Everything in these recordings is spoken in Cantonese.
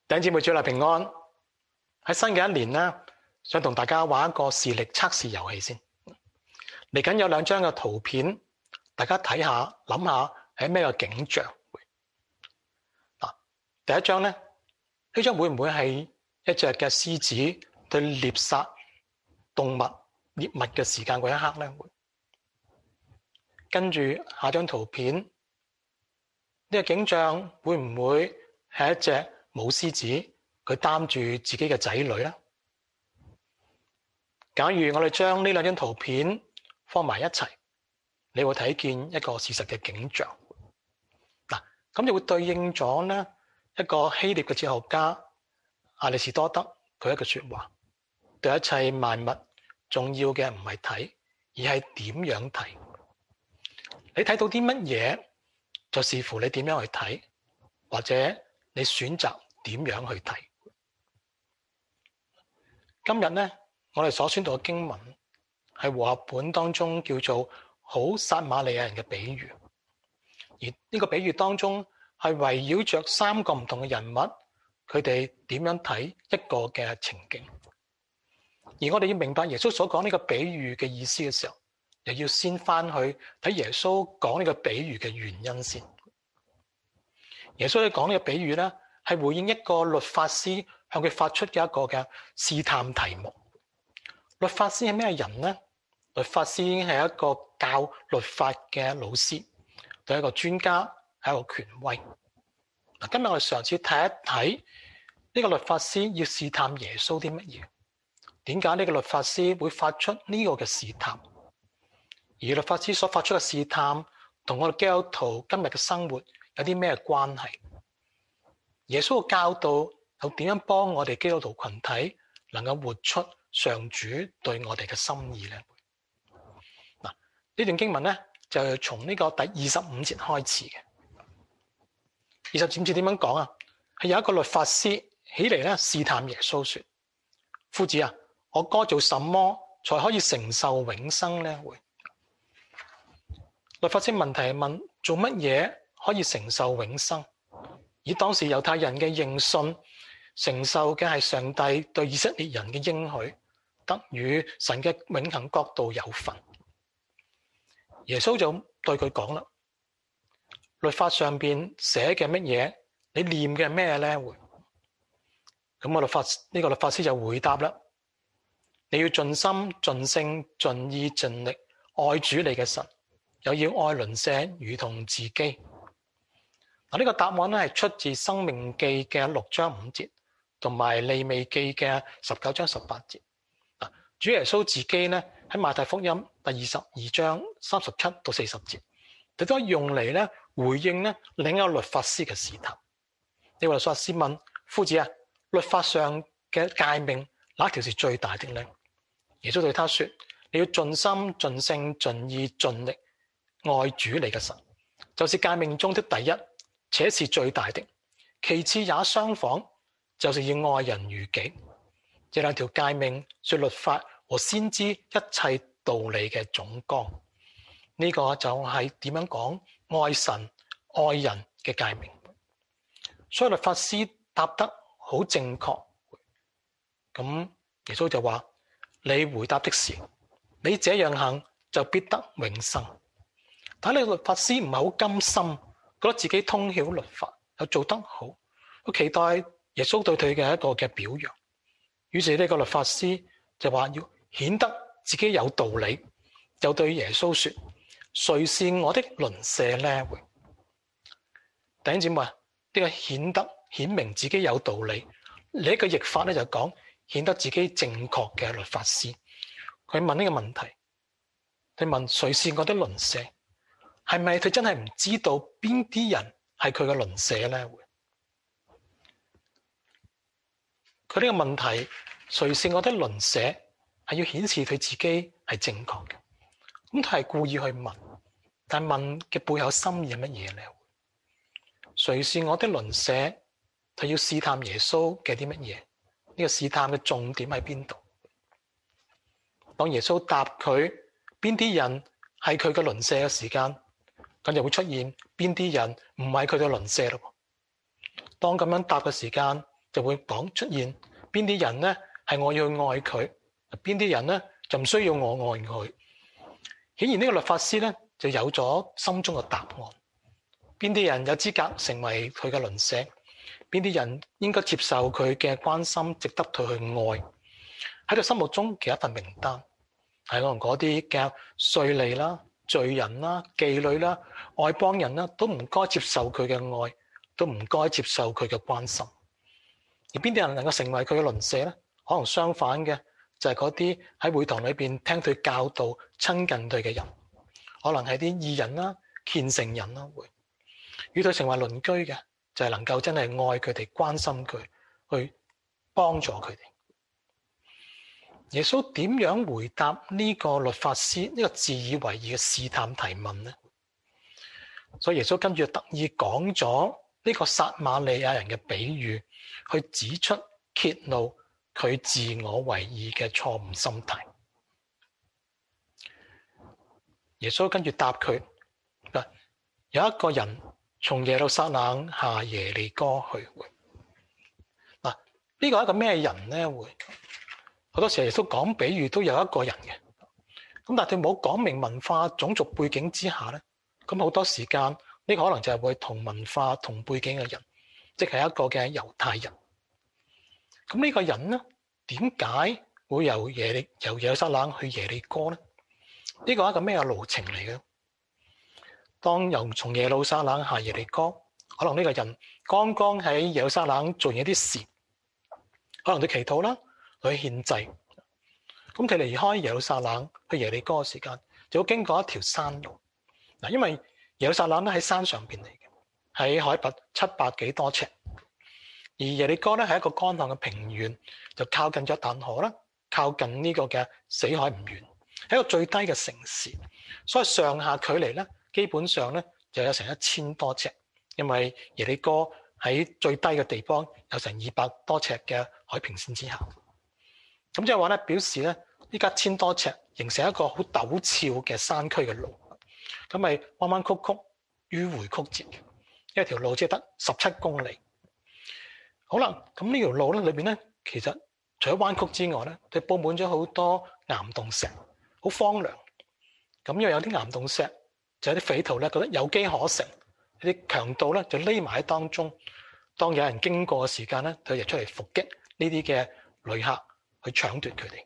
弟兄姊妹，主內平安。喺新嘅一年咧，想同大家玩一個視力測試遊戲先。嚟緊有2張嘅圖片，大家睇下，諗下係咩嘅景象。第一張咧，呢張會唔會係一隻嘅獅子對獵殺動物獵物嘅時間嗰一刻咧？跟住下張圖片，呢個景象會唔會係一隻母獅子佢擔住自己嘅仔女咧？假如我哋將呢2張圖片放埋一齊，你會睇見一個事實嘅景象。咁就會對應咗呢一個希臘嘅哲學家亞里士多德佢一句說話：對一切萬物重要嘅唔係睇，而係點樣睇。你睇到啲乜嘢，就視乎你點樣去睇，或者你選擇點樣去睇。今日呢，我哋所宣讀嘅經文係和合本當中叫做好撒瑪利亞人嘅比喻，而呢個比喻當中係圍繞着3個唔同嘅人物，佢哋點樣睇一個嘅情景。而我哋要明白耶穌所講呢個比喻嘅意思嘅時候，又要先翻去睇耶穌講呢個比喻嘅原因先。耶穌喺講呢個比喻咧，係回應一個律法師向佢發出嘅一個嘅試探題目。律法師係咩人呢？律法師係一個教律法嘅老師，對一個專家，係一個權威。今日我哋嘗試睇一睇呢個律法師要試探耶穌啲乜嘢？點解呢個律法師會發出呢個嘅試探？而律法師所發出嘅試探同我哋基督徒今日嘅生活有啲咩關係？耶穌嘅教導又點樣幫我哋基督徒群體能夠活出上主對我哋嘅心意呢？呢段經文呢，就係從呢個第25節開始嘅。25節點樣講啊？係有一個律法師起嚟咧試探耶穌說：夫子啊，我該做什麼才可以承受永生呢？律法師問題係問做乜嘢可以承受永生？以當時猶太人嘅認信，承受嘅係上帝對以色列人嘅應許，得與神嘅永恆國度有份。耶穌就對佢講啦：律法上邊寫嘅乜嘢，你念嘅係咩咧？咁呢個律法師就回答啦：你要盡心、盡性、盡意、盡力愛主你嘅神，又要愛鄰舍如同自己。呢個答案咧係出自《申命記》嘅6章5節，同埋《利未記》嘅19章18節。主耶穌自己咧喺馬太福音第22章37到40節，佢都用嚟咧回應咧另一個律法師嘅試探。呢個律法師問：夫子啊，律法上嘅誡命哪一條是最大的呢？耶穌對他說：你要盡心、盡性、盡意、盡力愛主你嘅神，就是誡命中的第一，且是最大的。其次也相仿，就是要愛人如己。這2條誡命是律法和先知一切道理嘅總綱。呢個就係點樣講愛神愛人嘅誡命。所以律法師答得好正確。咁耶穌就話：你回答的是，你這樣行就必得永生。但係呢個律法師唔係好甘心，覺得自己通曉律法又做得好，佢期待耶穌對佢嘅一個嘅表揚。於是呢個律法師就話要顯得自己有道理，就對耶穌說：誰是我的鄰舍呢？弟兄姊妹，呢個顯明自己有道理，另一個譯法咧就講顯得自己正確嘅律法師。佢問呢個問題，佢問誰是我的鄰舍？係咪佢真係唔知道邊啲人係佢嘅鄰舍呢？佢呢個問題，誰是我的鄰舍，係要顯示佢自己係正確嘅。咁佢係故意去問，但問嘅背後心意係乜嘢呢？誰是我的鄰舍？佢要試探耶穌嘅啲乜嘢？呢個試探嘅重點喺邊度？當耶穌答佢邊啲人係佢嘅鄰舍嘅時間，咁就會出現邊啲人唔係佢嘅鄰舍咯。當咁樣答嘅時間， 就會講出現邊啲人咧係我要去愛佢，邊啲人咧就唔需要我愛佢。顯然呢個律法師咧就有咗心中嘅答案，邊啲人有資格成為佢嘅鄰舍，邊啲人應該接受佢嘅關心，值得佢去愛。喺佢心目中嘅一份名單，係可能嗰啲嘅稅吏啦、罪人啦、妓女啦、外邦人啦，都唔該接受佢嘅愛，都唔該接受佢嘅關心。而邊啲人能夠成為佢嘅鄰舍咧？可能相反嘅就係嗰啲喺會堂裏邊聽佢教導、親近佢嘅人，可能係啲義人啦、虔誠人啦，會與佢成為鄰居嘅，就係能夠真係愛佢哋、關心佢、去幫助佢哋。耶穌點樣回答呢個律法師呢個自以為義嘅試探提問呢？所以耶穌跟住特意講咗呢個撒瑪利亞人嘅比喻，去指出揭露佢自我為義嘅錯誤心態。耶穌跟住答佢：有一個人從耶路撒冷下耶利哥去。嗱，呢個係一個咩人呢？會好多時耶穌講比喻都有一個人嘅，咁但係佢冇講明文化種族背景之下咧，咁好多時間呢個可能就係會同文化同背景嘅人，即係一個嘅猶太人。咁呢個人咧，點解會由耶路撒冷去耶利哥咧？呢個係一個咩路程嚟嘅？當從耶路撒冷下耶利哥，可能呢個人剛剛喺耶路撒冷做完一啲事，可能佢祈禱啦，去獻祭。咁佢離開耶路撒冷去耶利哥嘅時間，就會經過一條山路。嗱，因為耶路撒冷咧喺山上邊嚟嘅，喺海拔700幾多尺，而耶利哥咧係一個乾旱嘅平原，就靠近咗約旦河啦，靠近呢個嘅死海唔遠，係一個最低嘅城市，所以上下距離咧基本上咧就有成1000多尺，因為耶利哥喺最低嘅地方有成200多尺嘅海平線之下。咁即係話咧，表示咧呢家1000多尺形成一個好陡峭嘅山區嘅路，咁咪彎彎曲曲、迂迴曲折嘅，因為條路只係得17公里。好啦，咁呢條路咧裏邊咧，其實除咗彎曲之外咧，佢佈滿咗好多岩洞石，好荒涼。咁因為有啲岩洞石，就有啲匪徒咧覺得有機可乘，有啲強盜咧就匿埋喺當中。當有人經過嘅時間咧，佢就出嚟伏擊呢啲嘅旅客，去搶奪佢哋。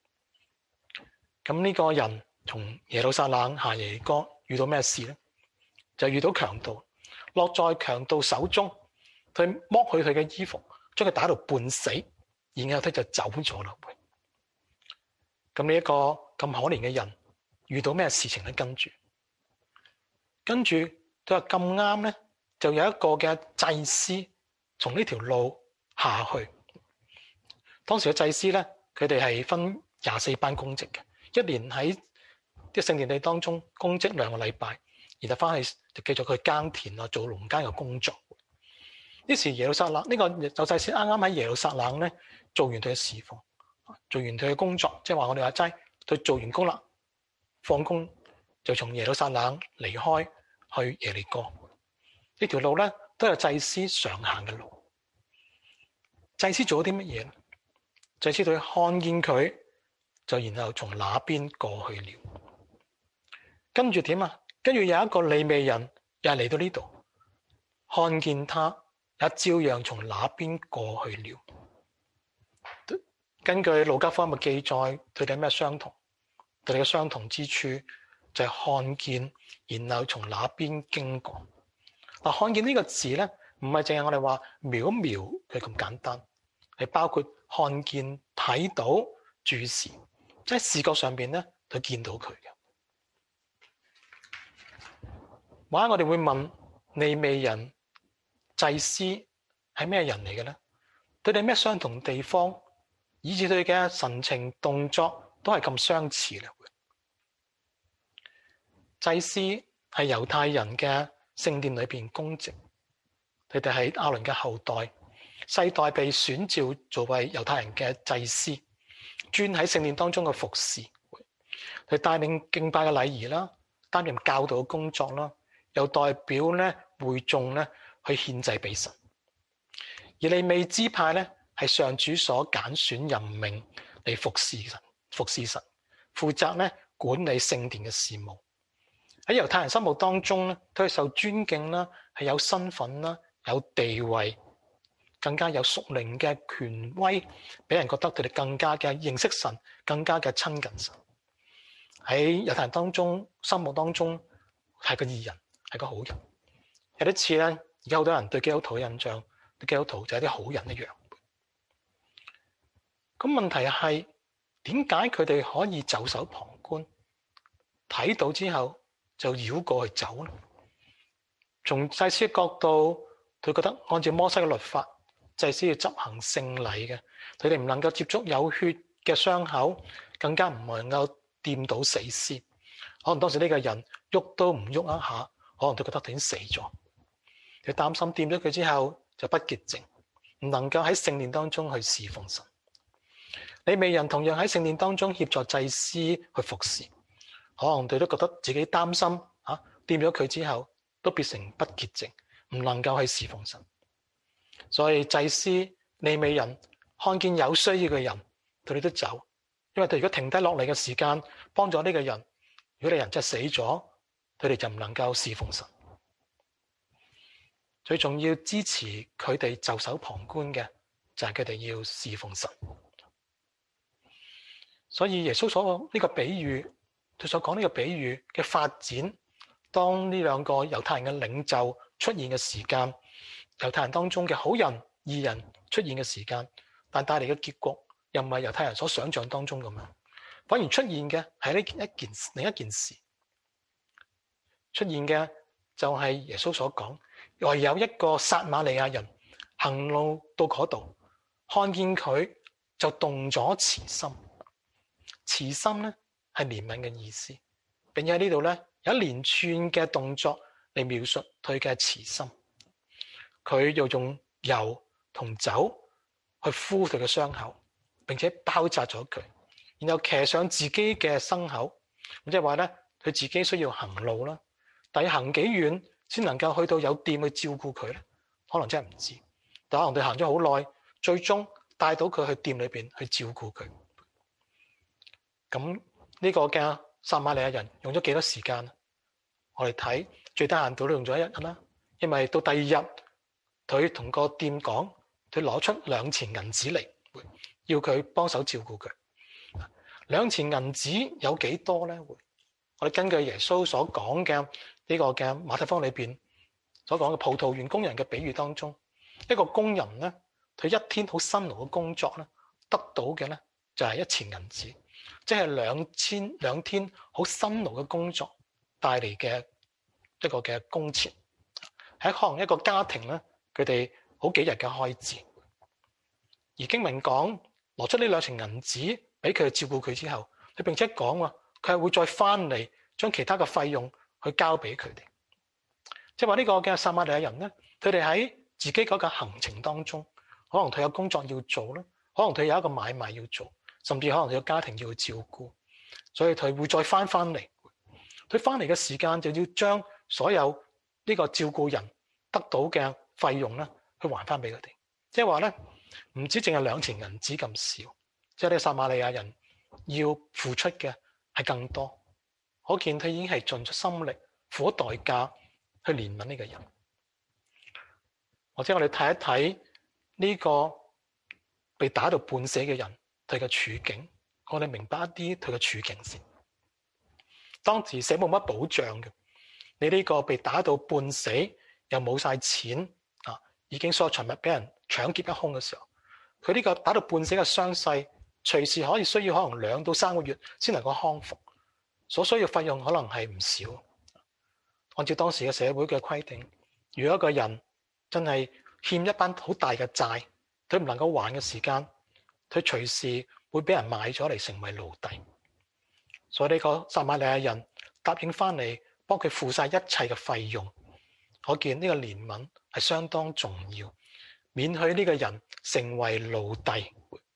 咁呢個人從耶路撒冷下耶利哥遇到咩事咧？就遇到強盜，落在強盜手中，佢剝去佢嘅衣服，將佢打到半死，然後佢就走咗啦。咁呢一個咁可憐嘅人遇到咩事情咧？跟住佢話咁啱咧，就有一個嘅祭司從呢條路下去。當時嘅祭司咧，佢哋係分24班公職嘅，一年喺啲聖殿地當中公職2個禮拜，然後翻去就繼續去耕田啊，做農耕嘅工作。於是耶路撒冷呢個就祭司啱啱喺耶路撒冷咧做完佢嘅侍奉，做完佢嘅工作，即係話我哋話齋，佢做完工啦，放工就從耶路撒冷離開去耶利哥。呢條路咧都係祭司常行嘅路。祭司做咗啲乜嘢？祭司佢看見佢，就然後從那邊過去了。跟住點啊？跟住有一個利未人又嚟到呢度，看見他也照樣從那邊過去了。根據路加福音嘅記載，佢哋有咩相同？佢哋嘅相同之處就係看見，然後從那邊經過。嗱，看見呢個字咧，唔係淨係我哋話瞄一瞄佢咁簡單，係包括看見、睇到、注視，即係視覺上邊咧，佢見到佢嘅。或者我哋會問利未人、祭司係咩人嚟嘅咧？佢哋咩相同地方，以致佢嘅神情動作都係咁相似咧？祭司係猶太人嘅聖殿裏邊公職，佢哋係亞倫嘅後代，世代被選召作為猶太人嘅祭司，專喺聖殿當中嘅服侍，佢帶領敬拜嘅禮儀啦，擔任教導嘅工作啦，又代表咧會眾咧去獻祭俾神。 而利未支派咧係上主所揀選任命嚟服侍神，負責咧管理聖殿嘅事務。喺猶太人心目當中咧，都係受尊敬啦，係有身份啦，有地位，更加有屬靈嘅權威，俾人覺得佢哋更加嘅認識神，更加嘅親近神。喺猶太人當中，心目當中係個義人，係個好人。有啲似咧，而家好多人對基督徒嘅印象，對基督徒就係啲好人一樣。咁問題係點解佢哋可以袖手旁觀，睇到之後就繞過去走呢？從祭司嘅角度，佢覺得按照摩西嘅律法，祭司要執行聖禮嘅，佢哋唔能夠接觸有血嘅傷口，更加唔能夠掂到死屍。可能當時呢個人喐都唔喐一下，可能都覺得已經死咗。佢擔心掂咗佢之後就不潔淨，唔能夠喺聖殿當中去侍奉神。利未人同樣喺聖殿當中協助祭司去服侍，可能佢都覺得自己擔心掂咗佢之後都變成不潔淨，唔能夠去侍奉神。所以祭司利未人看見有需要嘅人，佢哋都走，因為佢如果停低落嚟嘅時間幫助呢個人，如果你人真係死咗，佢哋就唔能夠侍奉神。最重要支持佢哋袖手旁觀嘅就係佢哋要侍奉神。所以耶穌所呢個比喻，佢所講呢個比喻嘅發展，當呢兩個猶太人嘅領袖出現嘅時間，猶太人當中嘅好人義人出現嘅時間，但帶嚟嘅結局又唔係猶太人所想象當中咁樣，反而出現嘅係另一件事，出現嘅就係耶穌所講，唯有一個撒瑪利亞人行路到嗰度，看見佢就動咗慈心。慈心咧係憐憫嘅意思，並且喺呢度咧有一連串嘅動作嚟描述佢嘅慈心。佢又用油同酒去敷佢嘅傷口，並且包紮咗佢，然後騎上自己嘅牲口。咁即係話咧，佢自己需要行路啦，但係行幾遠先能夠去到有店去照顧佢咧？可能真係唔知，但可能佢行咗好耐，最終帶到佢去店裏邊去照顧佢。咁呢個嘅撒瑪利亞人用咗幾多時間？我哋睇最低限度都用咗一日啦，因為到第二日佢同個店講，佢攞出2錢銀子嚟，要佢幫手照顧佢。2錢銀子有幾多咧？我哋根據耶穌所講嘅呢個嘅馬太福音裏邊所講嘅葡萄園工人嘅比喻當中，一個工人咧，佢一天好辛勞嘅工作咧，得到嘅咧就係1錢銀子。即係兩天好辛勞嘅工作帶嚟嘅一個嘅工錢，喺可能一個家庭咧，佢哋好幾日嘅開支。而經文講攞出呢2錢銀子俾佢照顧佢之後，佢並且講話佢係會再翻嚟將其他嘅費用去交俾佢哋。即係話呢個嘅撒瑪利亞人咧，佢哋喺自己嗰個行程當中，可能佢有工作要做啦，可能佢有一個買賣要做。甚至可能佢個家庭要去照顧，所以佢會再翻嚟。佢翻嚟嘅時間就要將所有呢個照顧人得到嘅費用咧，去還翻俾佢哋。即係話咧，唔止淨係2錢銀子咁少，即係呢個撒瑪利亞人要付出嘅係更多。可見佢已經係盡出心力，付咗代價去憐憫呢個人。或者我哋睇一睇呢個被打到半死嘅人。佢嘅處境，我哋明白一啲佢嘅處境先。當時社冇乜保障嘅，你呢個被打到半死又冇晒錢已經所有財物俾人搶劫一空嘅時候，佢呢個打到半死嘅傷勢，隨時可以需要可能2到3個月先能夠康復，所需要費用可能係唔少。按照當時嘅社會嘅規定，如果一個人真係欠一班好大嘅債，佢唔能夠還嘅時間，佢隨時會俾人買咗嚟成為奴隸，所以呢個撒瑪利亞人答應翻嚟幫佢付晒一切嘅費用，可見呢個憐憫係相當重要，免許呢個人成為奴隸。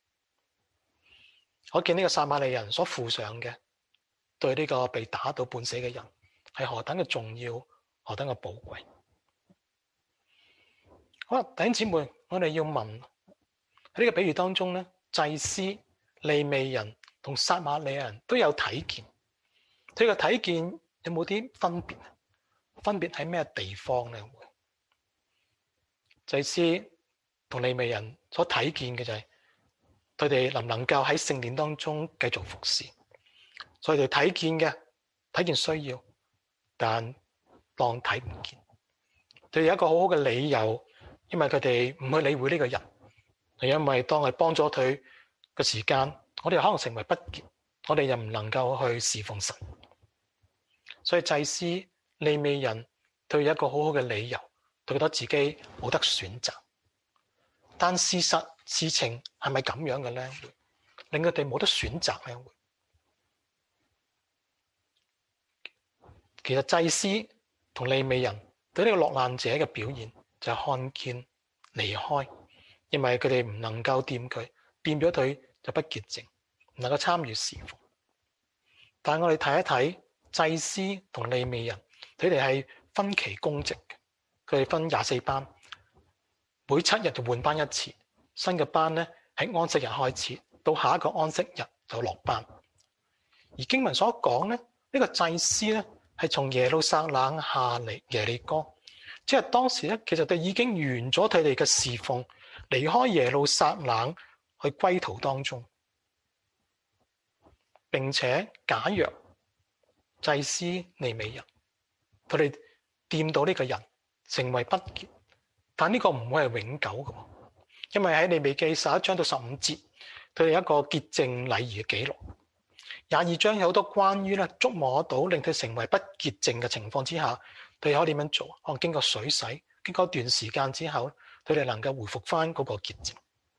可見呢個撒瑪利亞人所付上嘅，對呢個被打到半死嘅人係何等嘅重要，何等嘅寶貴。 好啦，弟兄姊妹，我哋要問喺呢個比喻當中咧，祭司、利未人同撒瑪利亞人都有睇見，佢個睇見有冇啲分別？分別喺咩地方咧？祭司同利未人所睇見嘅就係佢哋能唔能夠喺聖殿當中繼續服侍，所以佢哋睇見需要，但當睇唔見。佢哋有一個好好嘅理由，因為佢哋唔去理會呢個人，係因為當係幫咗佢嘅時間，我哋可能成為不潔，我哋又唔能夠去侍奉神。所以祭司、利未人佢有一個好好嘅理由，佢覺得自己冇得選擇。但事情係咪咁樣嘅咧？令佢哋冇得選擇咧？其實祭司同利未人對呢個落難者嘅表現就係看見離開，因為佢哋唔能夠掂佢，掂咗佢就不潔淨，唔能夠參與侍奉。但係我哋睇一睇祭司同利未人，佢哋係分期公職嘅，佢哋分24班，每7日就換班一次，新嘅班咧喺安息日開始，到下一個安息日就落班。而經文所講咧，呢個祭司咧係從耶路撒冷下嚟耶利哥，即係當時咧其實佢已經完咗佢哋嘅侍奉，離開耶路撒冷去歸途當中。並且假若祭司、利未人佢哋掂到呢個人成為不潔，但呢個唔會係永久嘅，因為喺利未記11章到15節，佢哋有一個潔淨禮儀嘅記錄。22章有好多關於咧觸摸到令佢成為不潔淨嘅情況之下，佢哋可以點樣做？可能經過水洗，經過一段時間之後，佢哋能夠回復翻嗰個潔淨。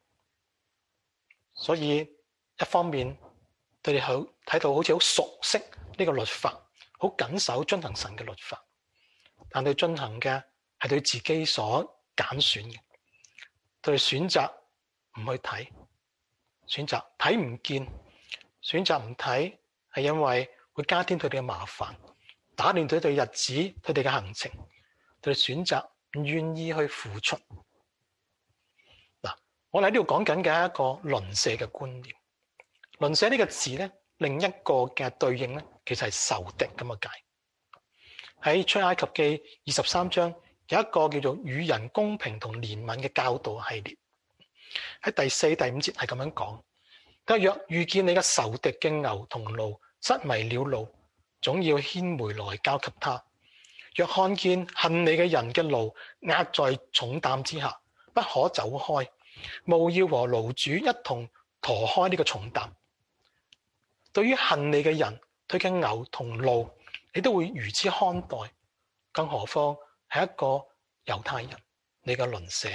所以一方面，佢哋睇到好似好熟悉呢個律法，好謹守遵行神嘅律法，但佢遵行嘅係對自己所揀選嘅，佢哋選擇唔去睇，選擇睇唔見。選擇唔睇，係因為會加添佢哋嘅麻煩，打亂佢哋日子、佢哋嘅行程。佢哋選擇唔願意去付出。嗱，我哋喺呢度講緊嘅係一個鄰舍嘅觀念。鄰舍呢個字咧，另一個嘅對應咧，其實係仇敵咁嘅解。喺出埃及記23章有一個叫做與人公平同憐憫嘅教導系列。喺第4、第5節係咁樣講。若遇見你嘅仇敵嘅牛同驢失迷了路，總要牽回來交給他。若看見恨你嘅人嘅驢壓在重擔之下，不可走開，務要和驢主一同馱開呢個重擔。對於恨你嘅人，佢嘅牛同驢，你都會如此看待，更何況係一個猶太人，你嘅鄰舍。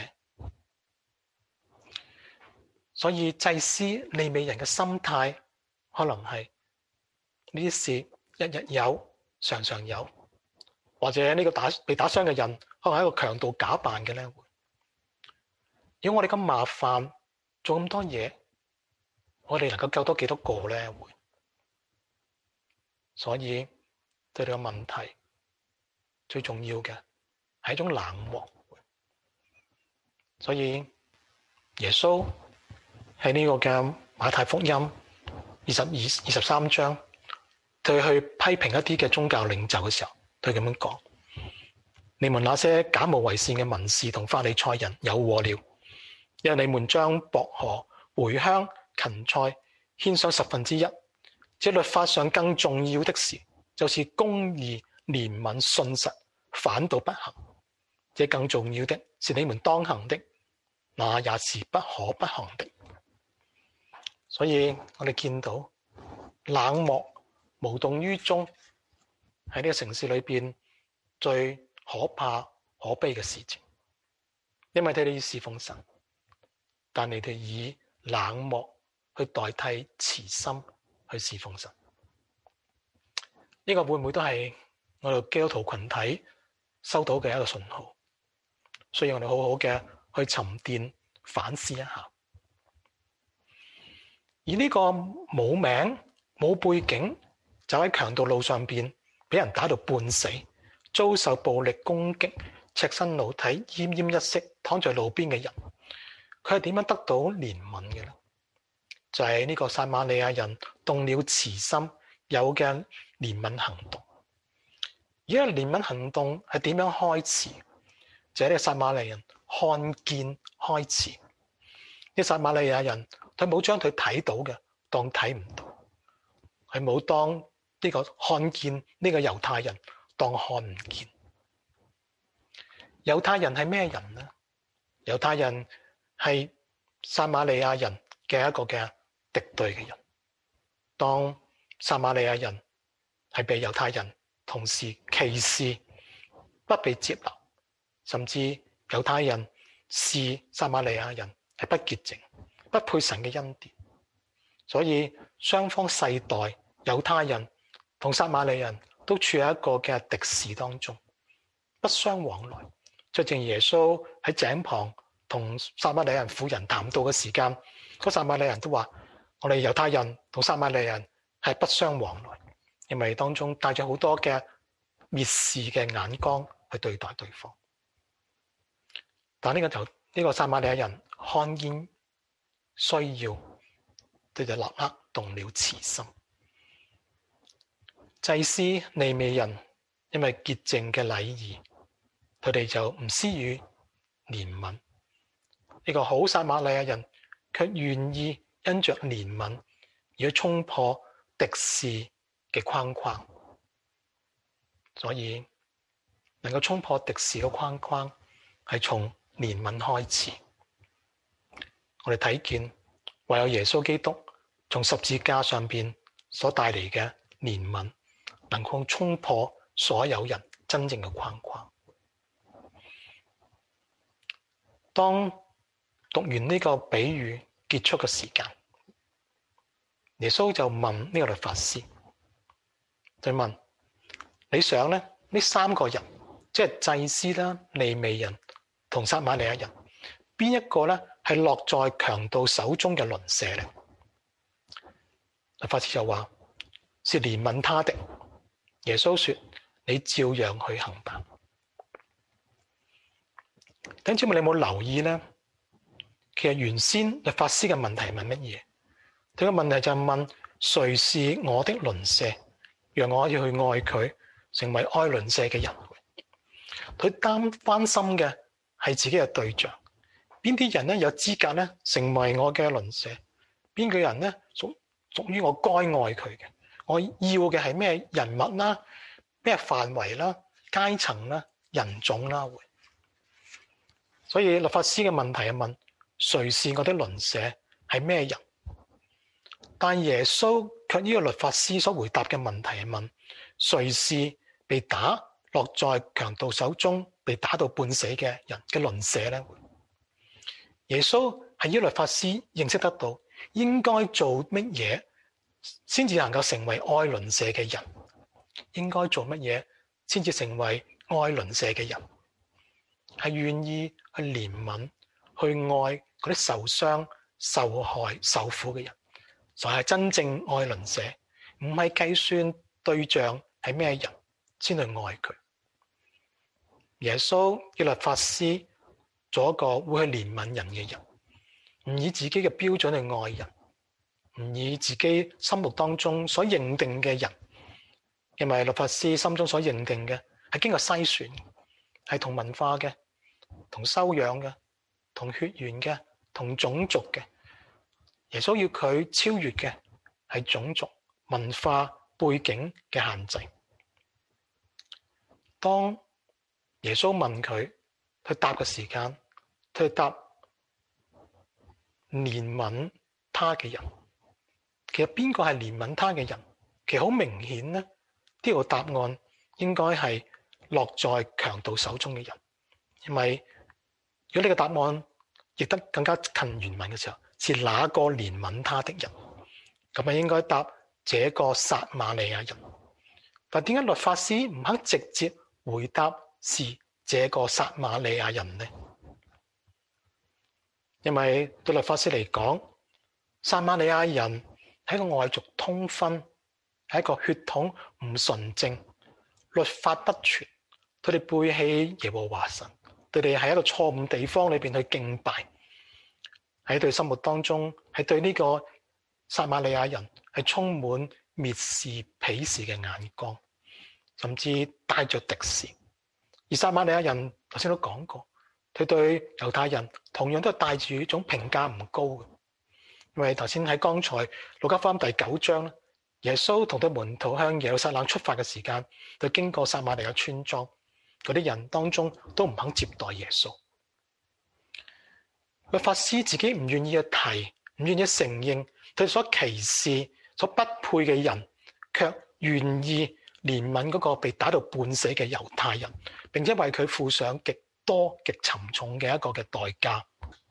所以祭司、利未人嘅心態可能係呢啲事日日有，常常有，或者呢個被打傷嘅人可能係一個強盜假扮嘅咧。如果我哋咁麻煩做咁多嘢，我哋能夠救多幾多個咧？所以對你個問題最重要嘅係一種冷漠。所以耶穌喺呢個嘅馬太福音23章，佢去批評一啲嘅宗教領袖嘅時候，佢咁樣講：你們那些假冒為善嘅文士同法利賽人有禍了，因為你們將薄荷、茴香、芹菜獻上1/10，這律法上更重要的事，就是公義、憐憫、信實，反倒不行。這更重要的是你們當行的，那也是不可不行的。所以我哋見到冷漠無動於衷喺呢個城市裏邊最可怕可悲嘅事情，因為佢哋要侍奉神，但你哋以冷漠去代替慈心去侍奉神。呢個會唔會都係我哋基督徒群體收到嘅一個信號？所以我哋好好嘅去沉澱反思一下。而呢個冇名冇背景，就喺強盜路上邊俾人打到半死，遭受暴力攻擊， 赤身露體、奄奄一息躺在路邊嘅人，佢係點樣得到憐憫嘅咧？就係呢個撒瑪利亞人動了慈心有嘅憐憫行動。而呢個憐憫行動係點樣開始？就係呢個撒瑪利亞人看見開始。呢撒瑪利亞人佢冇將佢睇到嘅當睇唔到，佢冇當呢個看見呢個猶太人當看唔見。猶太人係咩人呢？猶太人係撒瑪利亞人嘅一個嘅敵對嘅人。當撒瑪利亞人係被猶太人同時歧視、不被接納，甚至猶太人視撒瑪利亞人係不潔淨、不配神嘅恩典，所以雙方世代猶太人同撒瑪利亞人都處喺一個嘅敵視當中，不相往來。就正耶穌喺井旁同撒瑪利亞人婦人談到嘅時間，嗰撒瑪利亞人都話：我哋猶太人同撒瑪利亞人係不相往來，因為當中帶咗好多嘅蔑視嘅眼光去對待對方。但呢個撒瑪利亞人看見需要，佢就立刻動了慈心。祭司利未人因為潔淨嘅禮儀，佢哋就唔施予憐憫。呢個好撒瑪利亞人卻願意因着憐憫而去衝破敵視嘅框框。所以能夠衝破敵視嘅框框，係從憐憫開始。我哋睇見唯有耶穌基督從十字架上邊所帶嚟嘅憐憫，能夠衝破所有人真正嘅框框。當讀完呢個比喻結束嘅時間，耶穌就問呢個律法師，就問：你想咧呢三個人，即係祭司啦、利未人同撒瑪利亞人，邊一個咧係落在強盜手中嘅鄰舍咧？律法師就話：是憐憫他的。耶穌說：你照樣去行吧。弟兄姊妹，你有冇留意咧？其實原先律法師嘅問題係問乜嘢？佢嘅問題就係問：誰是我的鄰舍，讓我可以去愛佢，成為愛鄰舍嘅人。佢關心嘅係自己嘅對象，邊啲人咧有資格咧成為我嘅鄰舍？邊個人咧屬於我該愛佢嘅？我要嘅係咩人物啦、咩範圍啦、階層啦、人種啦？所以律法師嘅問題係問：誰是我的鄰舍？係咩人？但耶穌卻呢個律法師所回答嘅問題係問：誰是被打落在強盜手中被打到半死嘅人嘅鄰舍咧？耶穌係呢個律法師認識得到應該做乜嘢先至能夠成為愛鄰舍嘅人，應該做乜嘢先至成為愛鄰舍嘅人，係願意去憐憫、去愛嗰啲受傷、受害、受苦嘅人，就係真正愛鄰舍，唔係計算對象係咩人先去愛佢。耶穌嘅律法師做一個會去憐憫人嘅人，唔以自己嘅標準去愛人，唔以自己心目當中所認定嘅人，因為律法師心中所認定嘅係經過篩選，係同文化嘅、同修養嘅、同血緣嘅、同種族嘅。耶穌要佢超越嘅係種族、文化、背景嘅限制。當耶穌問佢去答嘅時間，佢答憐憫他嘅人。其實邊個係憐憫他嘅人？其實好明顯咧，呢個答案應該係落在強盜手中嘅人。因為如果呢個答案譯得更加近原文嘅時候，是哪個憐憫他的人？咁啊應該答這個撒瑪利亞人。但點解律法師唔肯直接回答是這個撒瑪利亞人呢？因為對律法師嚟講，撒瑪利亞人係一個外族通婚，係一個血統唔純正、律法不全、 佢哋背棄耶和華神，佢哋喺一個錯誤地方裏邊去敬拜，喺佢心目當中係對呢個撒瑪利亞人係充滿蔑視鄙視嘅眼光，甚至帶着敵視。而撒瑪利亞人頭先都講過，佢對猶太人同樣都係帶住一種評價唔高嘅。因為頭先喺剛才路加福音第9章咧，耶穌同佢門徒向耶路撒冷出發嘅時間，佢經過撒瑪利亞村莊，嗰啲人當中都唔肯接待耶穌。律法師自己唔願意去提，唔願意承認佢所歧視、所不配嘅人，卻願意憐憫嗰個被打到半死嘅猶太人，並且為佢付上極多極沉重嘅一個嘅代價。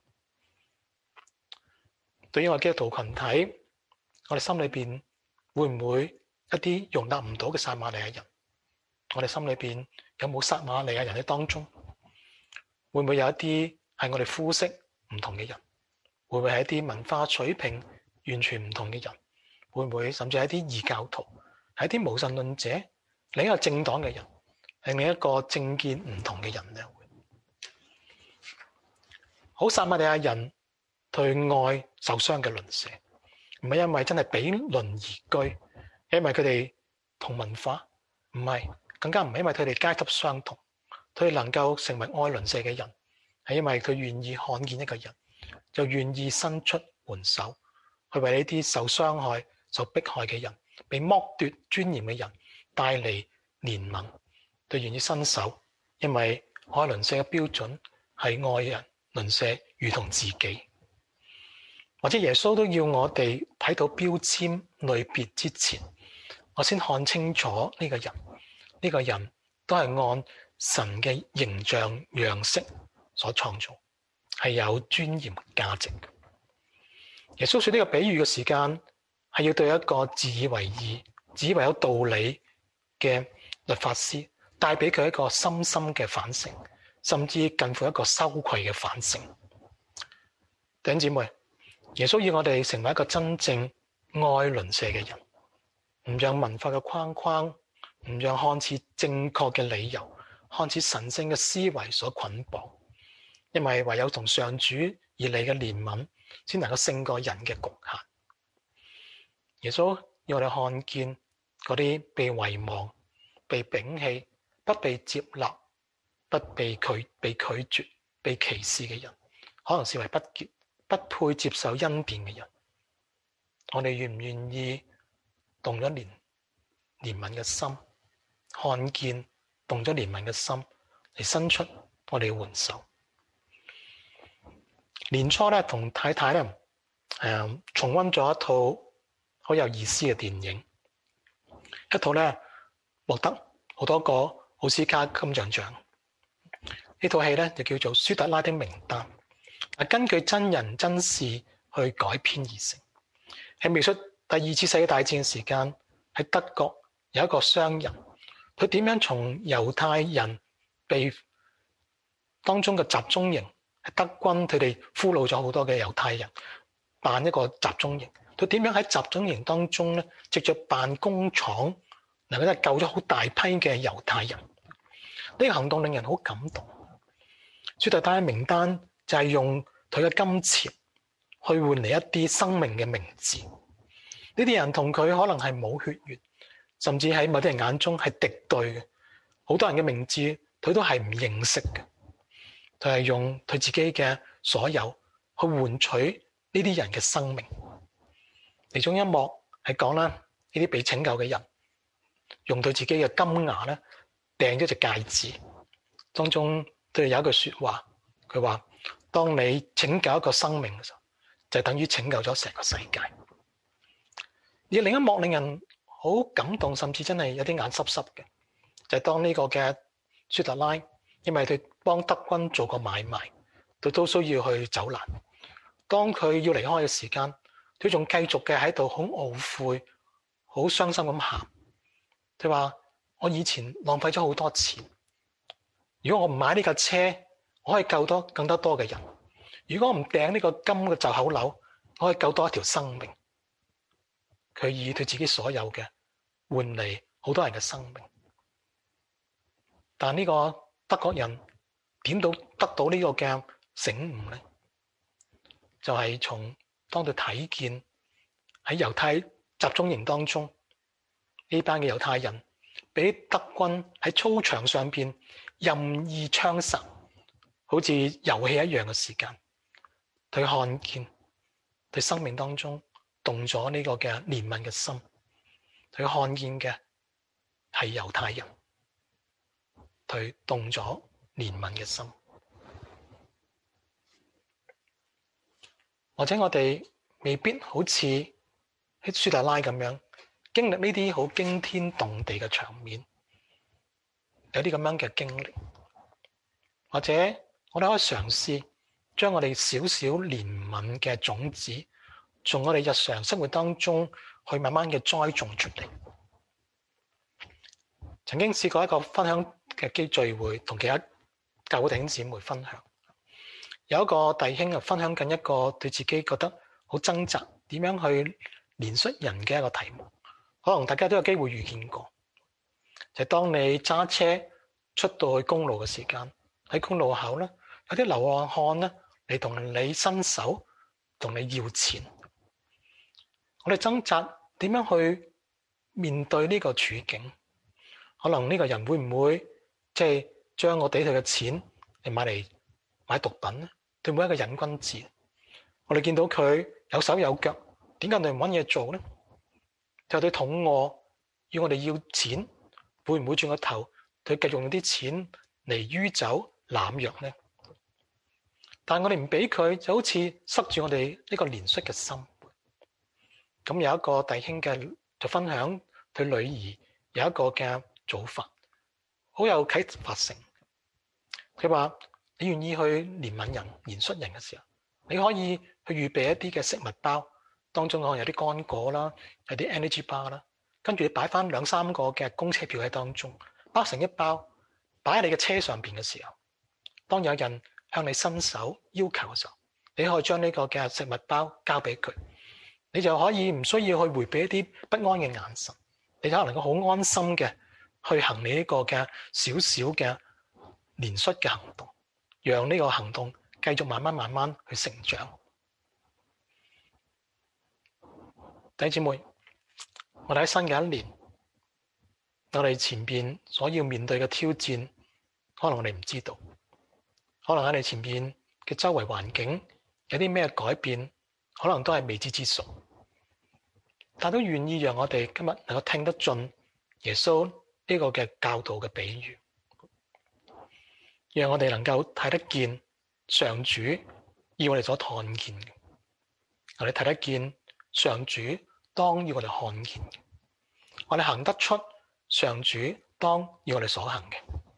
對於我基督徒群體，我哋心裏邊會唔會一啲容納唔到嘅撒瑪利亞人？我哋心裏邊有冇撒瑪利亞人喺當中？會唔會有一啲係我哋膚色唔同嘅人？會唔會係一啲文化水平完全唔同嘅人？會唔會甚至係一啲異教徒，係一啲無神論者，另一個政黨嘅人，係另一個政見唔同嘅人咧？好撒瑪利亞人對愛受傷嘅鄰舍，唔係因為真係比鄰而居，因為佢哋同文化，唔係，更加唔係因為佢哋階級相同，佢哋能夠成為愛鄰舍嘅人，係因為佢願意看見一個人，就願意伸出援手，去為呢啲受傷害、受迫害嘅人、被剝奪尊嚴嘅人帶嚟憐憫，佢願意伸手，因為愛鄰舍嘅標準係愛人鄰舍如同自己。或者耶穌都要我哋睇到標籤類別之前，我先看清楚呢個人，呢個人都係按神嘅形象樣式所創造，係有尊嚴價值嘅。耶穌說呢個比喻嘅時間，係要對一個自以為義、自以為有道理嘅律法師，帶俾佢一個深深嘅反省，甚至近乎一個羞愧嘅反省。弟兄姊妹，耶穌要我哋成為一個真正愛鄰舍嘅人，唔讓文化嘅框框，唔讓看似正確嘅理由，看似神聖嘅思維所捆綁。因為唯有從上主而嚟嘅憐憫，先能夠勝過人嘅局限。耶穌要我哋看見嗰啲被遺忘、被摒棄、不被接納、被拒絕、被歧視嘅人，可能視為不配接受恩典嘅人。我哋願唔願意動咗憐憫嘅心，看見動咗憐憫嘅心嚟伸出我哋嘅援手？年初咧同太太咧重溫咗一套好有意思嘅電影，一套咧獲得好多個奧斯卡金像獎。呢套戲咧就叫做《舒特拉的名單》，根據真人真事去改編而成，係描述第二次世界大戰嘅時間，喺德國有一個商人，佢點樣從猶太人被當中嘅集中營，係德軍佢哋俘虜咗好多嘅猶太人，辦一個集中營。佢點樣喺集中營當中咧，藉着辦工廠，能夠救咗好大批嘅猶太人。呢個行動令人好感動。舒特拉的名單就係用佢嘅金錢去換嚟一啲生命嘅名字。呢啲人同佢可能係冇血緣，甚至喺某啲人眼中係敵對嘅。好多人嘅名字佢都係唔認識嘅。佢係用佢自己嘅所有去換取呢啲人嘅生命。其中一幕係講啦，呢啲被拯救嘅人用佢自己嘅金牙咧掟咗隻戒指，當中對有一句說話，佢話：當你拯救一個生命嘅時候，就等於拯救咗成個世界。而另一幕令人好感動，甚至真係有啲眼濕濕嘅，就係當呢個嘅舒特拉，因為佢幫德軍做過買賣，佢都需要去走難。當佢要離開嘅時間，佢仲繼續嘅喺度好懊悔、好傷心咁喊。佢話：我以前浪費咗好多錢，如果我唔買呢架車，我可以救多更多嘅人；如果我唔掟呢個金嘅袖口鈕，我可以救多一條生命。佢以佢自己所有嘅換嚟好多人嘅生命。 但呢個德國人點到得到呢個嘅醒悟咧，就係從當佢睇見喺猶太集中營當中呢班嘅猶太人俾德軍喺操場上邊任意槍殺，好似遊戲一樣嘅時間，佢看見佢生命當中動咗呢個嘅憐憫嘅心，佢看見嘅係猶太人，佢動咗憐憫嘅心。或者我哋未必好似喺舒特拉咁樣經歷呢啲好驚天動地嘅場面，有啲咁樣嘅經歷，或者我哋可以嘗試將我哋少少憐憫嘅種子，從我哋日常生活當中去慢慢嘅栽種出嚟。曾經試過一個分享嘅聚會，同其他教會弟兄姊妹分享，有一個弟兄啊分享緊一個對自己覺得好掙扎點樣去憐恤人嘅一個題目，可能大家都有機會遇見過，就係當你揸車出到去公路嘅時間，喺公路口咧有啲流浪漢咧嚟同你伸手同你要錢，我哋掙扎點樣去面對呢個處境？可能呢個人會唔會即係將我俾佢嘅錢嚟買毒品咧？對每一個癮君子，我哋見到佢有手有腳，點解你唔揾嘢做咧？就對肚餓要我哋要錢，會唔會轉個頭佢繼續用啲錢嚟酗酒濫藥咧？但係我哋唔俾佢，就好似塞住我哋呢個憐恤嘅心。咁有一個弟兄嘅就分享佢女兒有一個嘅做法，好有啟發性。佢話：你願意去憐憫人、憐恤人嘅時候，你可以去預備一啲嘅食物包，當中可能有啲乾果啦，有啲 energy bar 啦，跟住你擺翻2-3個嘅公車票喺當中，包成一包，擺喺你嘅車上邊嘅時候，當有人向你伸手要求嘅時候，你可以將呢個嘅食物包交俾佢，你就可以唔需要去迴避一啲不安嘅眼神，你就可能夠好安心嘅去行你呢個嘅少少嘅憐恤嘅行動，讓呢個行動繼續慢慢去成長。弟兄姊妹，我哋喺新嘅一年，我哋前邊所要面對嘅挑戰，可能我哋唔知道，可能喺你前邊嘅周圍環境有啲咩改變，可能都係未知之數，但都願意讓我哋今日能夠聽得進耶穌呢個嘅教導嘅比喻，讓我哋能夠睇得見上主要我哋所看見嘅，我哋睇得見上主當要我哋看見嘅，我哋行得出上主當要我哋所行嘅。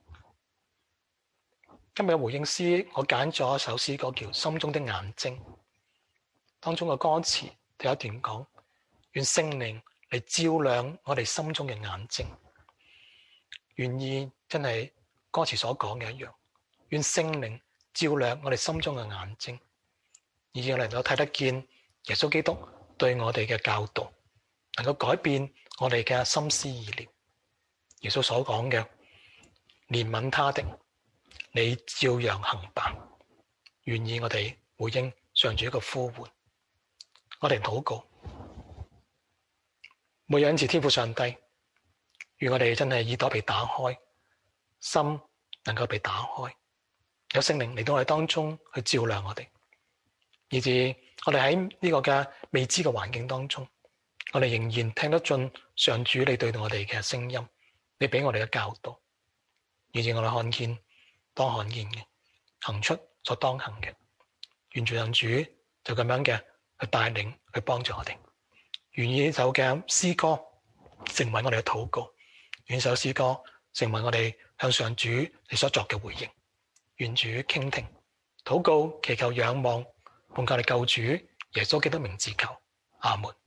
今日嘅回應詩，我揀咗一首詩歌叫《心中的眼睛》，當中嘅歌詞第一段講：願聖靈嚟照亮我哋心中嘅眼睛。願意真係歌詞所講嘅一樣，願聖靈照亮我哋心中嘅眼睛，以致我哋能夠睇得見耶穌基督對我哋嘅教導，能夠改變我哋嘅心思意念。耶穌所講嘅憐憫他的，你照樣行吧。願意我哋回應上主一個呼喚，我哋禱告。每日恩賜天父上帝，願我哋真係耳朵被打開，心能夠被打開，有聖靈嚟到我哋當中去照亮我哋，以致我哋喺呢個嘅未知嘅環境當中，我哋仍然聽得進上主你對我哋嘅聲音，你俾我哋嘅教導，以致我哋看見當看見嘅，行出所當行嘅。願主上主就咁樣嘅去帶領去幫助我哋。願意呢首嘅詩歌成為我哋嘅禱告，願首詩歌成為我哋向上主你所作嘅回應。願主傾聽禱告，祈求仰望，奉靠你救主耶穌基督名字求，阿門。